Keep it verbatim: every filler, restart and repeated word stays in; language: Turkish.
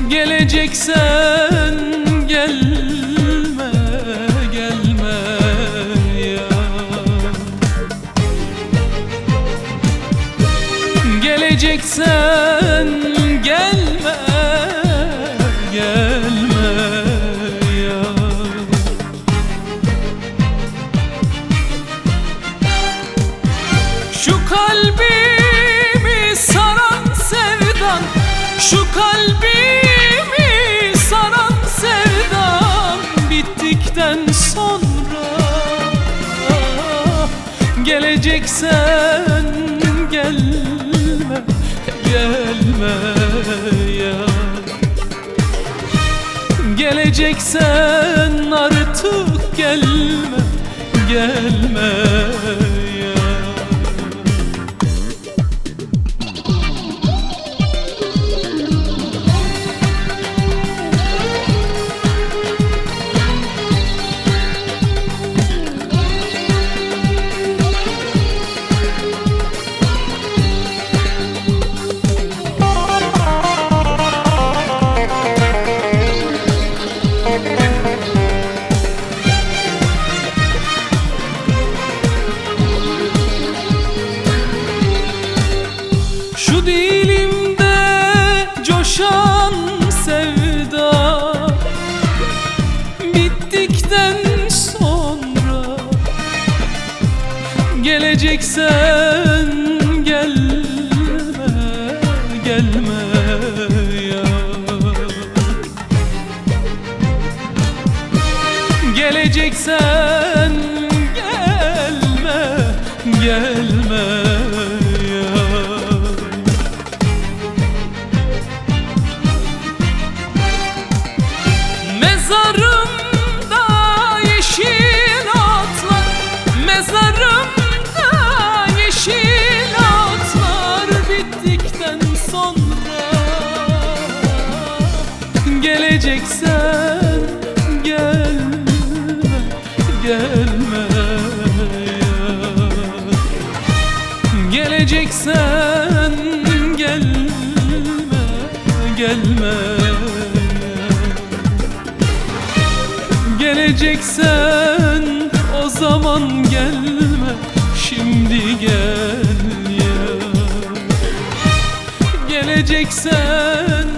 Geleceksen gelme, gelme ya. Geleceksen gelme, gelme ya. Şu kalbimi saran sevdan, şu kalbimi saran sevdan bittikten sonra geleceksen gelme, gelme ya. Geleceksen artık gelme, gelme ya. Şu dilimde coşan sevda bittikten sonra geleceksen gelme, gelme ya. Geleceksen gelme, gelme ya. Mezarımda yeşil otlar, mezarımda yeşil otlar bittikten sonra geleceksen gelme, gelme ya. Geleceksen gelme, gelme. Geleceksen o zaman gelme, şimdi gel ya. Geleceksen